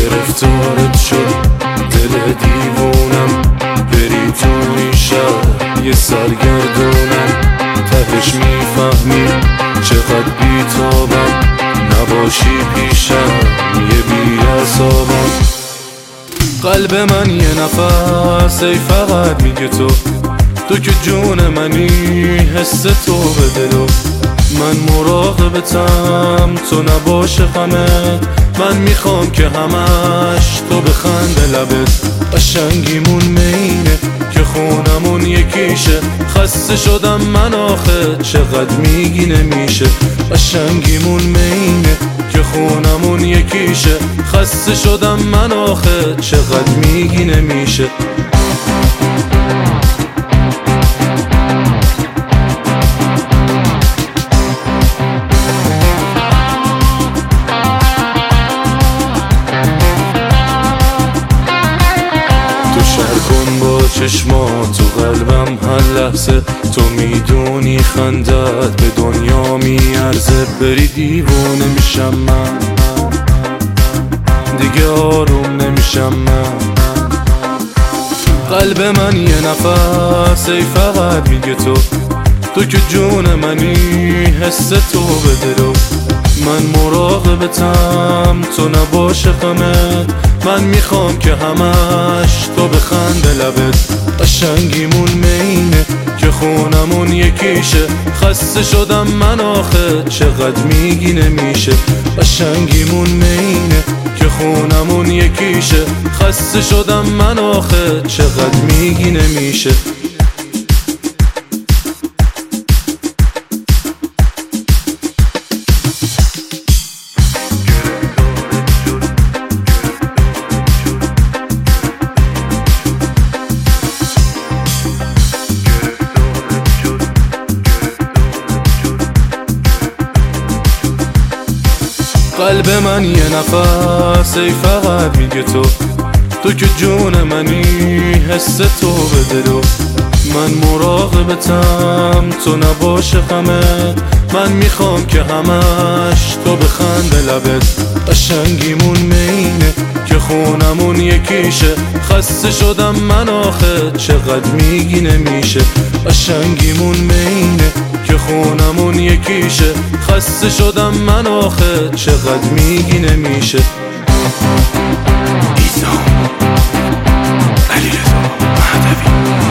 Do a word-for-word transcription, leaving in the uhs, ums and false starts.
گرفتارت شد دل دیوونم، بری توی شهر یه سرگردونم، تهش میفهمی چقدر بیتابم، نباشی پیشم یه بی‌عصابم. قلب من یه نفس ای فقط میگه تو، تو که جون منی، حس تو به دلو. من مراقبتم تو نباشه غمت، من میخوام که همش تو بخنده لبت. قشنگیمون مینه که خونمون یکیشه، خسته شدم من آخه چقدر میگی نمیشه. قشنگیمون مینه که خونمون یکیشه، خسته شدم من آخه چقدر میگی نمیشه. چشمات تو قلبم هر لحظه، تو میدونی خندت به دنیا میارزه. بری دیوونه میشم من، دیگه آروم نمیشم من. قلب من یه نفس ای فقط میگه تو، تو که جون منی، حس تو به دلو. من مراقبتم تو نباشه غمت، من میخوام که همش تو بخنده لبت. قشنگیمون مینه که خونمون یکیشه، خسته شدم من آخه چقدر میگی نمیشه. قشنگیمون مینه که خونمون یکیشه، خسته شدم من آخه چقدر میگی نمیشه. قلب من یه نفس ای فقط میگه تو، تو که جون منی، حس تو به دلو. من مراقبتم تو نباشه غمت، من میخوام که همش تو بخنده لبت. قشنگیمون مینه که خونمون یکیشه، خسته شدم من آخه چقدر میگی نمیشه. قشنگیمون مینه که خونمون یکیشه، خسته شدم من آخه چقدر میگی نمیشه. ایسا علیرضا مهدوی